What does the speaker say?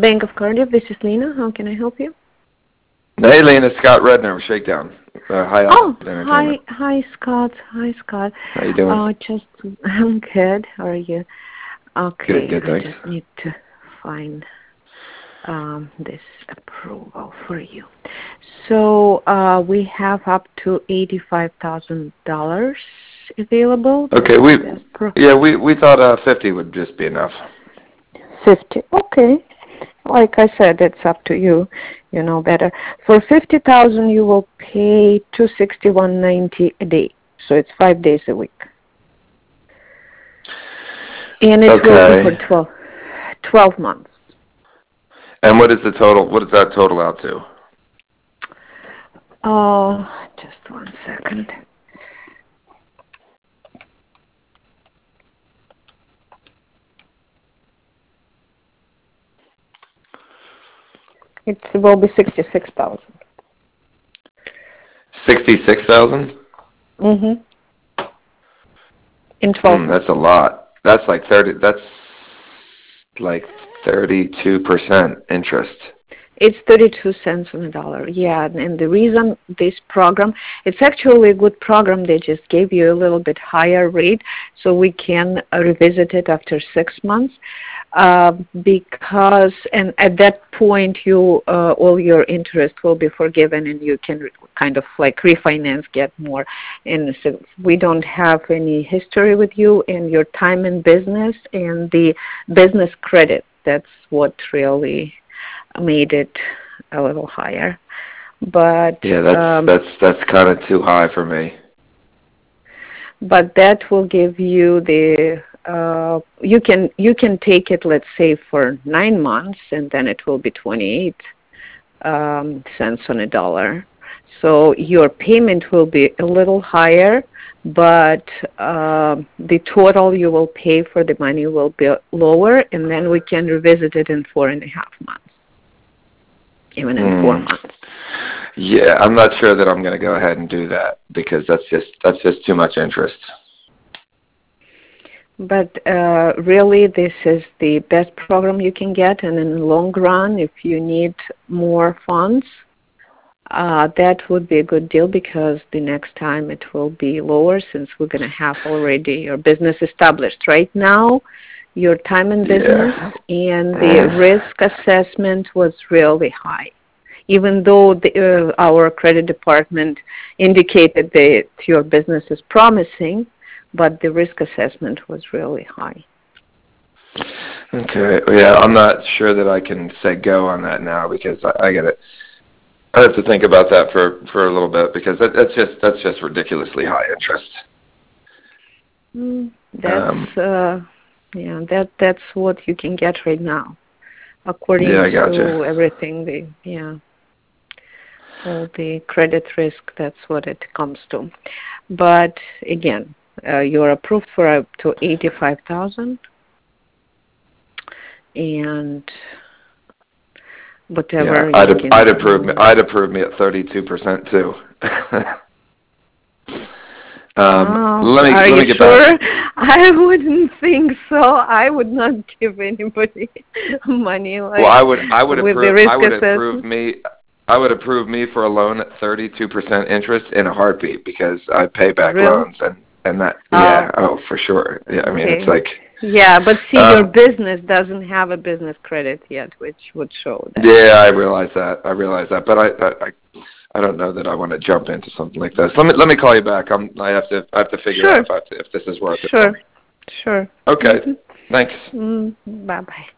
Bank of Cardiff. This is Lena. How can I help you? Hey, Lena, Scott Redner, Shakedown. Hi, Entertainment. Hi, Scott. Hi, Scott. How you doing? I'm good. How are you? Okay, Good, thanks. I just need to find this approval for you. So we have up to $85,000 available. Okay, we thought 50 would just be enough. 50. Okay. Like I said, it's up to you. You know better. For 50,000, you will pay $261.90 a day. So it's 5 days a week. And it will be for 12 months. And what is the total? What does that total out to? Just 1 second. It will be 66,000. 66,000? Mm-hmm. In 12 months. That's a lot. That's like 32% interest. It's 32 cents on the dollar. Yeah, and the reason this program, it's actually a good program. They just gave you a little bit higher rate, so we can revisit it after 6 months. Because, and at that point, all your interest will be forgiven, and you can kind of like refinance, get more. And so we don't have any history with you, and your time in business and the business credit. That's what really made it a little higher. But yeah, that's kind of too high for me. But that will give you the you can take it, let's say, for 9 months, and then it will be 28 cents on a dollar. So your payment will be a little higher, but the total you will pay for the money will be lower, and then we can revisit it in 4.5 months, even in 4 months. Yeah, I'm not sure that I'm going to go ahead and do that because that's just too much interest. But really, this is the best program you can get, and in the long run, if you need more funds, that would be a good deal because the next time it will be lower since we're going to have already your business established. Right now, your time in business and the risk assessment was really high. Even though our credit department indicated that your business is promising, but the risk assessment was really high. Okay. Yeah, I'm not sure that I can say go on that now because I get it. I have to think about that for a little bit because that's just ridiculously high interest. That's what you can get right now, according to everything. All the credit risk. That's what it comes to. But again, you're approved for up to 85,000, and whatever. Yeah, I'd approve me at 32% too. Let me get sure? Back. I wouldn't think so. I would not give anybody money like. Well, I would approve me for a loan at 32% interest in a heartbeat because I pay back loans and that. Yeah, for sure. Yeah, I mean it's like. Yeah, but see, your business doesn't have a business credit yet, which would show that. Yeah, I realize that, but I don't know that I want to jump into something like this. Let me call you back. I have to figure out if this is worth it. Sure. Okay. Thanks. Bye bye.